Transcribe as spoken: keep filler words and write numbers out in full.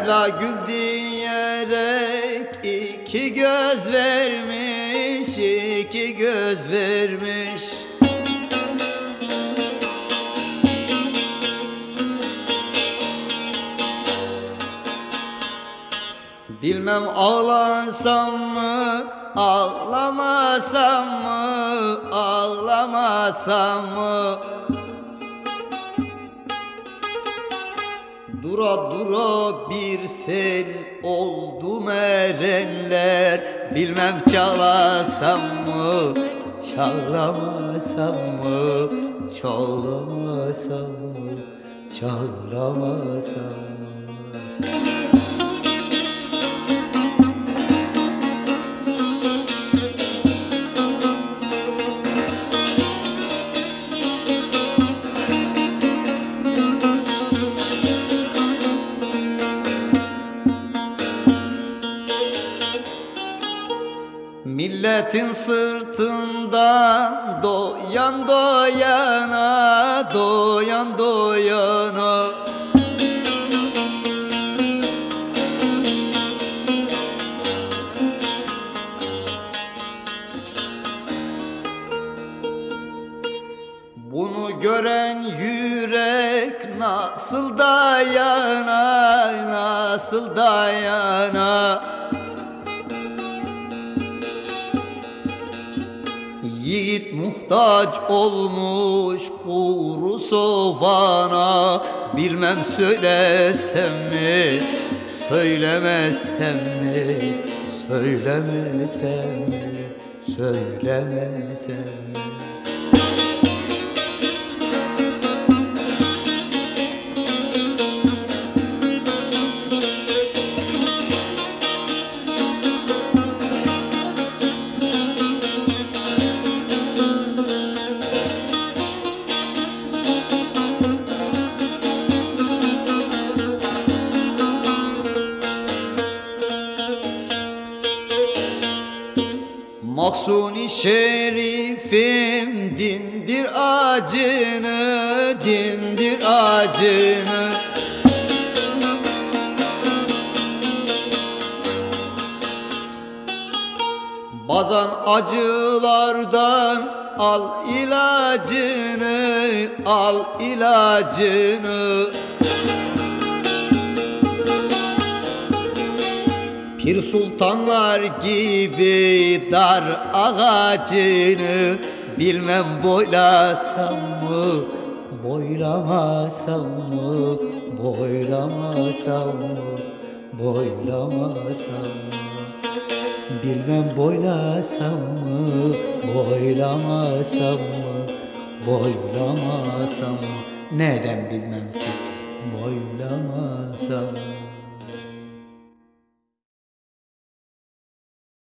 Mevla gül diyerek iki göz vermiş, iki göz vermiş. Bilmem ağlasam mı, ağlamasam mı, ağlamasam mı? Dura dura bir sel oldum erenler. Bilmem çalasam mı, çalamasam mı, çalamasam mı, çalamasam mı? Milletin sırtından doyan doyana, doyan doyana. Bunu gören yürek nasıl dayana, nasıl dayana? Yiğit muhtaç olmuş kuru sovana. Bilmem söylesem mi, söylemesem mi, söylemesem mi, söylemesem mi? Mahsuni şerifim dindir acını, dindir acını. Bazan acılardan al ilacını, al ilacını. Pir sultanlar gibi dar ağacını. Bilmem boylasam mı, boylamasam mı, boylamasam mı, boylamasam mı? Bilmem boylasam mı, boylamasam mı, boylamasam mı? Neden bilmem ki boylamasam mı?